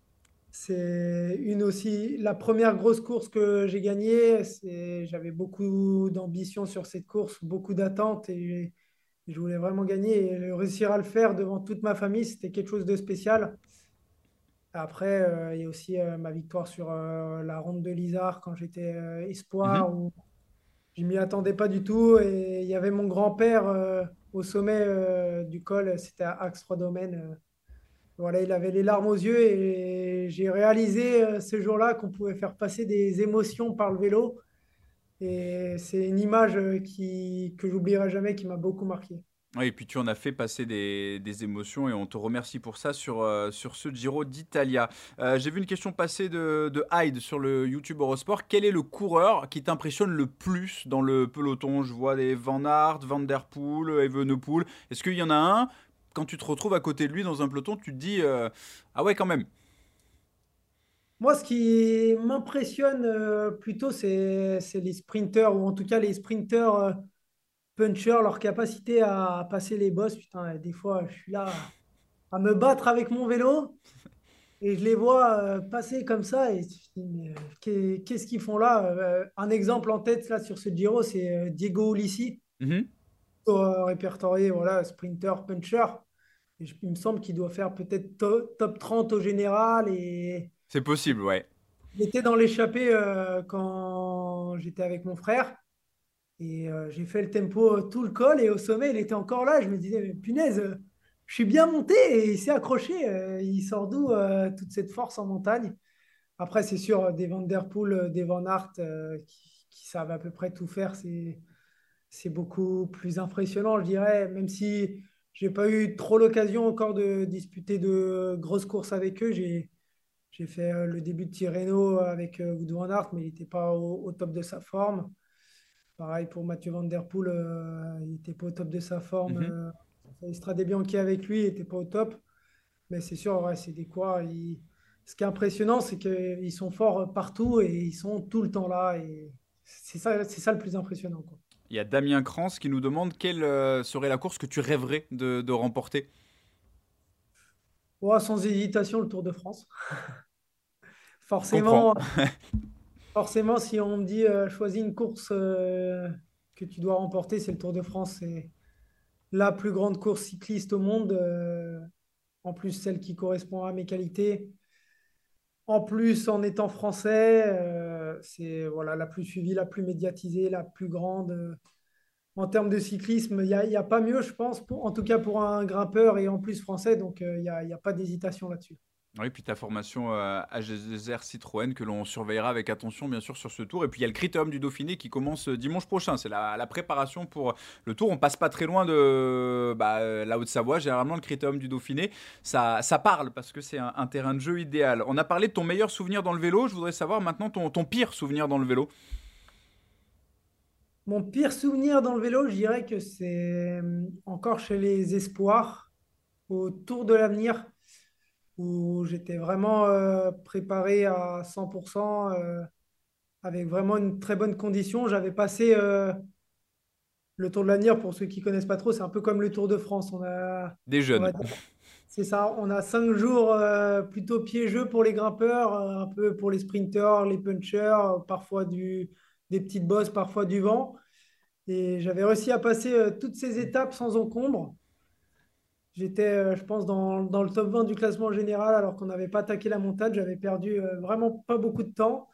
c'est une aussi la première grosse course que j'ai gagnée. C'est j'avais beaucoup d'ambition sur cette course, beaucoup d'attentes et je voulais vraiment gagner et réussir à le faire devant toute ma famille, c'était quelque chose de spécial. Après, euh, il y a aussi euh, ma victoire sur euh, la ronde de l'Isard quand j'étais euh, Mhm. espoir, où je m'y attendais pas du tout. Et il y avait mon grand-père euh, au sommet euh, du col, c'était à Axe-trois Domaines. euh. Voilà, il avait les larmes aux yeux et j'ai réalisé euh, ce jour-là qu'on pouvait faire passer des émotions par le vélo. Et c'est une image euh, qui, que j'oublierai jamais, qui m'a beaucoup marqué. Ouais, et puis tu en as fait passer des, des émotions et on te remercie pour ça sur, euh, sur ce Giro d'Italia. Euh, j'ai vu une question passer de, de Hyde sur le YouTube Eurosport. Quel est le coureur qui t'impressionne le plus dans le peloton? Je vois des Van Aert, Van Der Poel, Evenepoel. Est-ce qu'il y en a un, quand tu te retrouves à côté de lui dans un peloton, tu te dis euh, ah ouais, quand même. Moi, ce qui m'impressionne euh, plutôt, c'est c'est les sprinteurs, ou en tout cas les sprinteurs euh, punchers, leur capacité à passer les bosses. Putain, des fois, je suis là à me battre avec mon vélo et je les vois euh, passer comme ça. Et je me dis, mais, euh, qu'est- qu'est-ce qu'ils font là? Euh, Un exemple en tête là sur ce Giro, c'est euh, Diego Ulissi, Mhm. euh, répertorié, voilà, sprinter, puncher. Et je- il me semble qu'il doit faire peut-être to- top trente au général et C'est possible, ouais. il était dans l'échappée euh, quand j'étais avec mon frère. Et euh, j'ai fait le tempo euh, tout le col et au sommet, il était encore là. Je me disais, mais punaise, euh, je suis bien monté et il s'est accroché. Euh, il sort d'où euh, toute cette force en montagne? Après, c'est sûr, euh, des Van Der Poel, euh, des Van Aert euh, qui, qui savent à peu près tout faire, c'est, c'est beaucoup plus impressionnant, je dirais. Même si j'ai pas eu trop l'occasion encore de disputer de grosses courses avec eux, j'ai, j'ai fait euh, le début de Tirreno avec euh, Wout Van Aert, mais il n'était pas au, au top de sa forme. Pareil pour Mathieu Van Der Poel, euh, il n'était pas au top de sa forme. Mhm. Euh, Strade Bianchi avec lui, il n'était pas au top. Mais c'est sûr, ouais, c'est des quoi. ils- Ce qui est impressionnant, c'est qu'ils sont forts partout et ils sont tout le temps là. Et c'est ça, c'est ça le plus impressionnant, quoi. Il y a Damien Krantz qui nous demande quelle euh, serait la course que tu rêverais de, de remporter. Ouais, sans hésitation, le Tour de France. Je comprends. Forcément, forcément, si on me dit euh, choisis une course euh, que tu dois remporter, c'est le Tour de France. C'est la plus grande course cycliste au monde, euh, en plus celle qui correspond à mes qualités. En plus, en étant français, euh, c'est voilà, la plus suivie, la plus médiatisée, la plus grande. euh, En termes de cyclisme, il n'y a, il y a pas mieux, je pense, pour- en tout cas pour un grimpeur et en plus français, donc euh, il n'y a, il y a pas d'hésitation là-dessus. Oui, puis ta formation euh, à G deux R Citroën que l'on surveillera avec attention bien sûr sur ce tour. Et puis il y a le Critérium du Dauphiné qui commence euh, dimanche prochain. C'est la, la préparation pour le tour. On passe pas très loin de bah, euh, la Haute-Savoie. Généralement le Critérium du Dauphiné, ça, ça parle parce que c'est un, un terrain de jeu idéal. On a parlé de ton meilleur souvenir dans le vélo. Je voudrais savoir maintenant ton, ton pire souvenir dans le vélo. Mon pire souvenir dans le vélo, je dirais que c'est euh, encore chez les Espoirs, au Tour de l'Avenir, où j'étais vraiment euh, préparé à cent pour cent, euh, avec vraiment une très bonne condition. J'avais passé euh, le Tour de l'Avenir, pour ceux qui connaissent pas trop, c'est un peu comme le Tour de France. On a, Des on jeunes. va dire, c'est ça, on a cinq jours euh, plutôt piégeux pour les grimpeurs, euh, un peu pour les sprinteurs, les punchers, euh, parfois du, des petites bosses, parfois du vent. Et j'avais réussi à passer euh, toutes ces étapes sans encombre. J'étais, euh, je pense, dans, dans le top vingt du classement général alors qu'on n'avait pas attaqué la montagne. J'avais perdu euh, vraiment pas beaucoup de temps.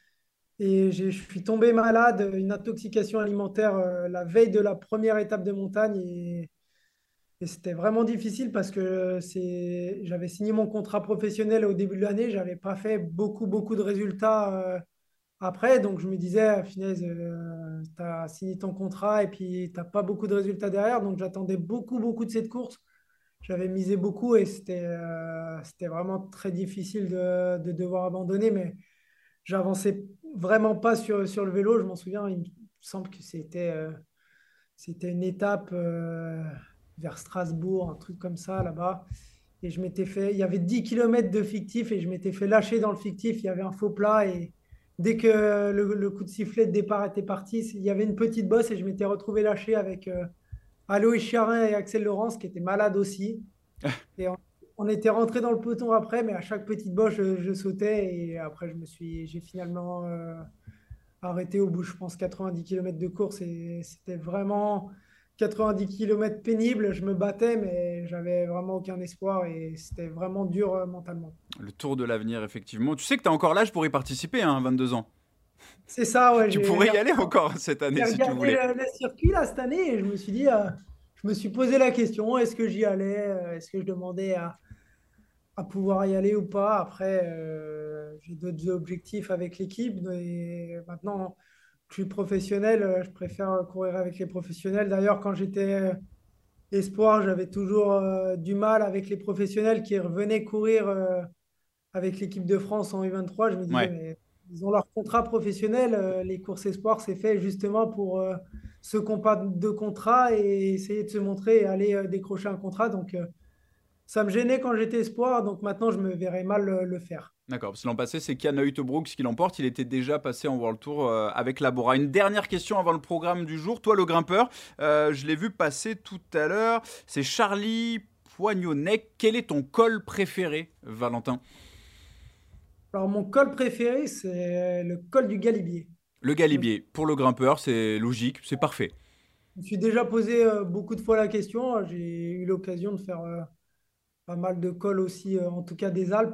Et j'ai- je suis tombé malade, une intoxication alimentaire euh, la veille de la première étape de montagne. Et, et c'était vraiment difficile parce que c'est, j'avais signé mon contrat professionnel au début de l'année. Je n'avais pas fait beaucoup, beaucoup de résultats euh, après. Donc je me disais, ah, finesse, tu as signé ton contrat et puis tu n'as pas beaucoup de résultats derrière. Donc j'attendais beaucoup, beaucoup de cette course. J'avais misé beaucoup et c'était euh, c'était vraiment très difficile de, de devoir abandonner. Mais j'avançais vraiment pas sur, sur le vélo. Je m'en souviens, il me semble que c'était euh, c'était une étape euh, vers Strasbourg, un truc comme ça là-bas. Et je m'étais fait, il y avait dix kilomètres de fictif et je m'étais fait lâcher dans le fictif. Il y avait un faux plat et dès que le, le coup de sifflet de départ était parti, il y avait une petite bosse et je m'étais retrouvé lâché avec euh, Aloïs Charin et Axel Laurence qui étaient malades aussi. Et on, on était rentré dans le peloton après, mais à chaque petite bosse, je, je sautais et après, je me suis, j'ai finalement euh, arrêté au bout, je pense, quatre-vingt-dix kilomètres de course et c'était vraiment quatre-vingt-dix kilomètres pénibles. Je me battais, mais j'avais vraiment aucun espoir et c'était vraiment dur euh, mentalement. Le Tour de l'Avenir, effectivement. Tu sais que tu as encore l'âge pour y participer, hein, vingt-deux ans. C'est ça, ouais. Tu J'ai pourrais j'ai y aller encore cette année si tu regardé voulais. le, le circuit là, cette année et je me suis dit, euh, je me suis posé la question, est-ce que j'y allais? euh, Est-ce que je demandais à, à pouvoir y aller ou pas? Après, euh, j'ai d'autres objectifs avec l'équipe et maintenant que je suis professionnel, euh, je préfère courir avec les professionnels. D'ailleurs, quand j'étais euh, espoir, j'avais toujours euh, du mal avec les professionnels qui revenaient courir euh, avec l'équipe de France en U vingt-trois. Je me disais, Ouais. mais ils ont leur contrat professionnel. euh, les courses espoirs, c'est fait justement pour euh, ceux qui n'ont pas de contrat et essayer de se montrer et aller euh, décrocher un contrat. Donc, euh, ça me gênait quand j'étais espoir. Donc, maintenant, je me verrais mal le, le faire. D'accord, parce que l'an passé, c'est Kian Brooks qui l'emporte. Il était déjà passé en World Tour euh, avec Labora. Une dernière question avant le programme du jour. Toi, le grimpeur, euh, je l'ai vu passer tout à l'heure. C'est Charlie Poignonnec. Quel est ton col préféré, Valentin? Alors, mon col préféré, c'est le col du Galibier. Le Je me, Galibier. Pour le grimpeur, c'est logique, c'est parfait. je me suis déjà posé euh, beaucoup de fois la question. J'ai eu l'occasion de faire euh, pas mal de cols aussi, euh, en tout cas des Alpes.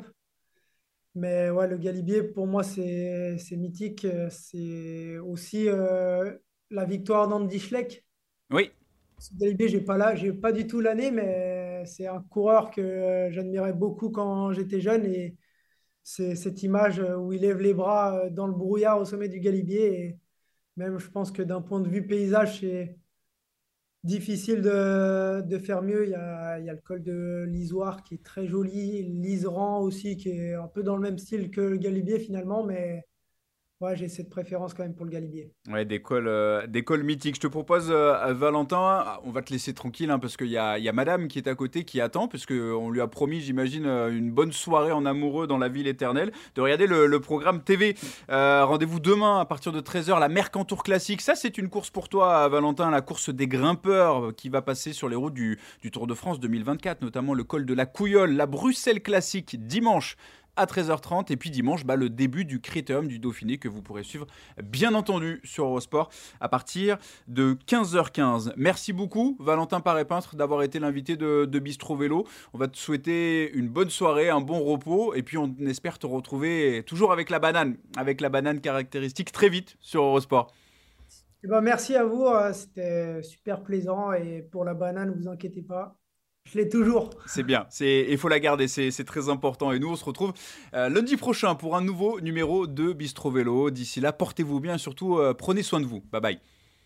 Mais ouais, le Galibier, pour moi, c'est c'est mythique. Euh, C'est aussi euh, la victoire d'Andy Schleck. Oui, Ce Galibier, j'ai pas là, j'ai pas du tout l'année, mais c'est un coureur que euh, j'admirais beaucoup quand j'étais jeune. Et c'est cette image euh, où il lève les bras euh, dans le brouillard au sommet du Galibier. Et même, je pense que d'un point de vue paysage, c'est difficile de, de faire mieux. Il y a, il y a le col de l'Isoire qui est très joli, l'Iseran aussi qui est un peu dans le même style que le Galibier finalement, mais ouais, j'ai cette préférence quand même pour le Galibier. ouais, des cols, euh, des cols mythiques. Je te propose, euh, Valentin, ah, on va te laisser tranquille hein, parce qu'il y a, il y a madame qui est à côté qui attend, parce qu'on lui a promis, j'imagine, euh, une bonne soirée en amoureux dans la ville éternelle, de regarder le, le programme T V. Euh, rendez-vous demain à partir de treize heures, la Mercantour Classique. Ça, c'est une course pour toi, Valentin, la course des grimpeurs euh, qui va passer sur les routes du, du Tour de France deux mille vingt-quatre, notamment le col de la Couillole, la Bruxelles Classique, dimanche à treize heures trente. Et puis dimanche, bah, le début du Critérium du Dauphiné que vous pourrez suivre, bien entendu, sur Eurosport à partir de quinze heures quinze. Merci beaucoup, Valentin Paré-Peintre, d'avoir été l'invité de, de Bistro Vélo. On va te souhaiter une bonne soirée, un bon repos. Et puis, on espère te retrouver toujours avec la banane, avec la banane caractéristique très vite sur Eurosport. Eh ben, merci à vous, euh, c'était super plaisant. Et pour la banane, ne vous inquiétez pas, je l'ai toujours. C'est bien, il faut la garder, c'est, c'est très important. Et nous, on se retrouve euh, lundi prochain pour un nouveau numéro de Bistro Vélo. D'ici là, portez-vous bien et surtout, euh, prenez soin de vous. Bye bye.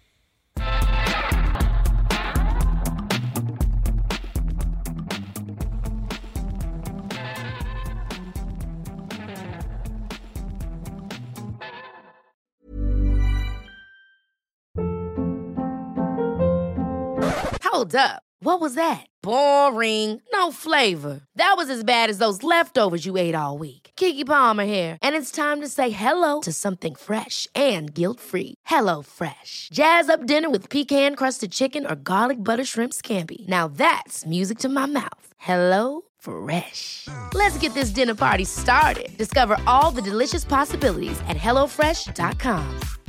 Hold up. What was that? Boring. No flavor. That was as bad as those leftovers you ate all week. Keke Palmer here, and it's time to say hello to something fresh and guilt-free. Hello Fresh. Jazz up dinner with pecan-crusted chicken or garlic butter shrimp scampi. Now that's music to my mouth. Hello Fresh. Let's get this dinner party started. Discover all the delicious possibilities at hello fresh dot com.